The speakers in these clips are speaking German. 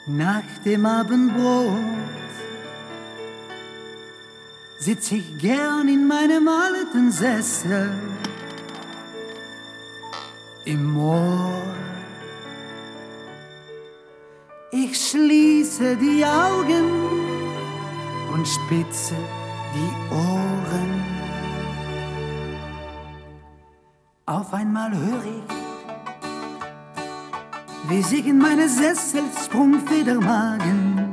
Nach dem Abendbrot sitz ich gern in meinem alten Sessel im Moor. Ich schließe die Augen und spitze die Ohren. Auf einmal höre ich, wie sich in meine Sesselsprungfedermagen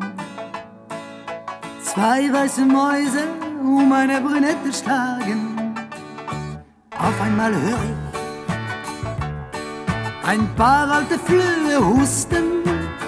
zwei weiße Mäuse um eine Brünette schlagen. Auf einmal höre ich ein paar alte Flöhe husten,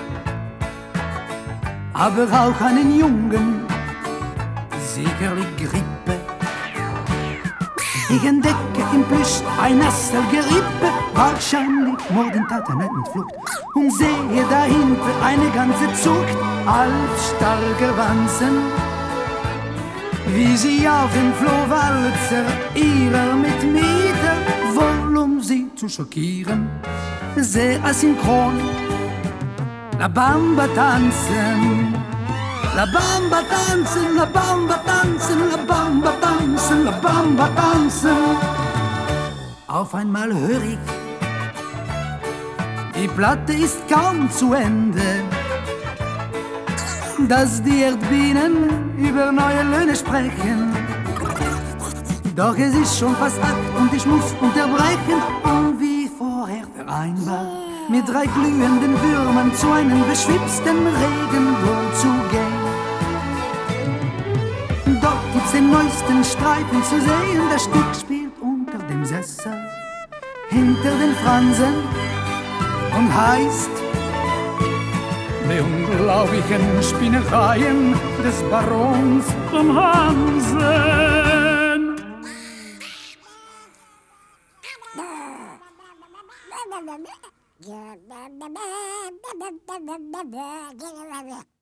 aber auch einen Jungen, sicherlich Grippe. Ich entdecke im Plüsch ein Asselgerippe, wahrscheinlich Mordentaten entflucht, und sehe dahinter eine ganze Zucht halbstarker Wanzen, wie sie auf dem Flohwalzer ihrer Mitmieter, wohl um sie zu schockieren, sehr asynchron La Bamba tanzen. La Bamba tanzen, La Bamba tanzen, La Bamba tanzen, La Bamba tanzen. Auf einmal höre ich, die Platte ist kaum zu Ende, dass die Erdbienen über neue Löhne sprechen. Doch es ist schon fast 8 und ich muss unterbrechen, um wie vorher vereinbart mit 3 glühenden Würmern zu einem beschwipsten Regenwurm zu gehen. Dort gibt's den neuesten Streifen zu sehen, das Stück spielt unter dem Sessel, hinter den Fransen, und heißt die unglaublichen Spinnereien des Barons vom Hansen. Yeah.